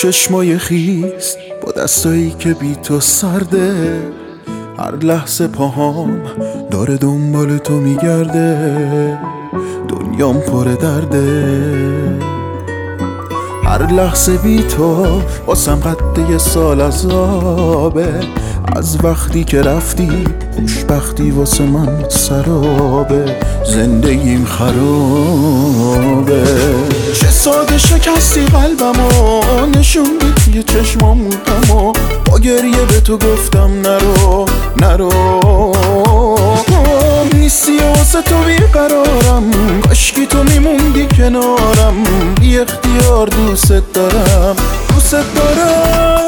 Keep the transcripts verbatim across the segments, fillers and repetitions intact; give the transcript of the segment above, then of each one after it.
چشمای خیس با دستایی که بی تو سرده، هر لحظه پاهام داره دنبال تو میگرده، دنیام پر درده. هر لحظه بی تو واسم قد یه سال عذابه، از وقتی که رفتی خوشبختی واسه من سرابه، زندگیم خرابه. چه ساده شکستی قلبمو، نشون بدی چشمامو غمو، با گریه به تو گفتم نرو نرو. نیستی واسه تو بیقرارم، کاشکی تو میموندی کنارم، بی اختیار دوست دارم دوست دارم.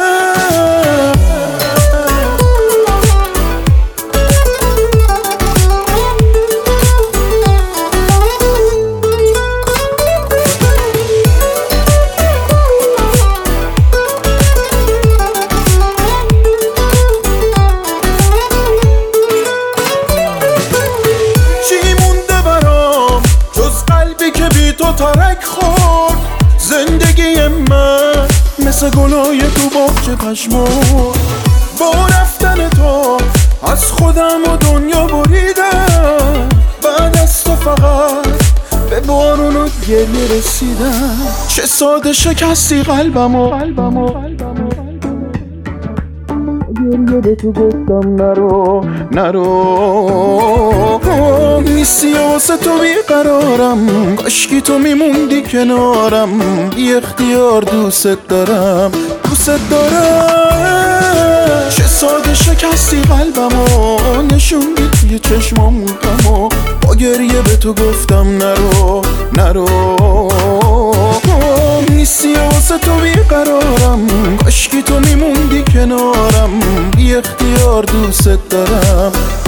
تو ترک خورد زندگی من، مثل گلای تو باغچه پشمرد. با رفتن تو از خودم و دنیا بریدم، بعد از تو فقط به بارون و گریه رسیدم. چه ساده شکستی قلبمو، قلبمو گریه به تو گفتم نرو نرو. نیستی واسه تو بیقرارم، کاشکی تو میموندی کنارم، بی اختیار دوست دارم دوست دارم. چه ساده شکستی قلبمو، نشون بدی چشمامو غمو، با گریه به تو گفتم نرو نرو. نیستی واسه تو بیقرارم، کاشکی تو میموندی کنارم، بی اختیار دوست دارم